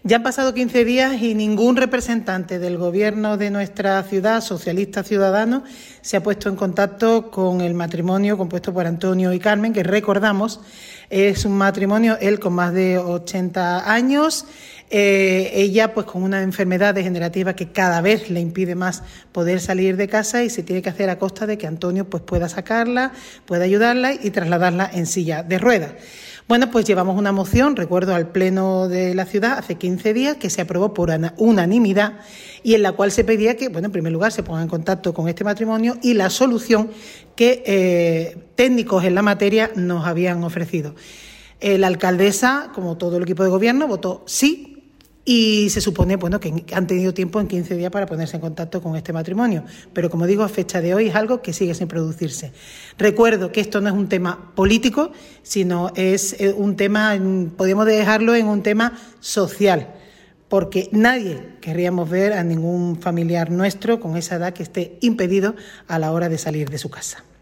Ya han pasado 15 días y ningún representante del Gobierno de nuestra ciudad, socialista ciudadano, se ha puesto en contacto con el matrimonio compuesto por Antonio y Carmen, que recordamos es un matrimonio, él con más de 80 años, ella pues con una enfermedad degenerativa que cada vez le impide más poder salir de casa y se tiene que hacer a costa de que Antonio pues pueda sacarla, pueda ayudarla y trasladarla en silla de ruedas. Bueno, pues llevamos una moción, recuerdo, al Pleno de la ciudad hace 15 días que se aprobó por unanimidad y en la cual se pedía que, bueno, en primer lugar se ponga en contacto con este matrimonio y la solución que técnicos en la materia nos habían ofrecido. La alcaldesa, como todo el equipo de gobierno, votó sí. Y se supone, bueno, que han tenido tiempo en 15 días para ponerse en contacto con este matrimonio. Pero, como digo, a fecha de hoy es algo que sigue sin producirse. Recuerdo que esto no es un tema político, sino es un tema, podríamos dejarlo en un tema social, porque nadie querríamos ver a ningún familiar nuestro con esa edad que esté impedido a la hora de salir de su casa.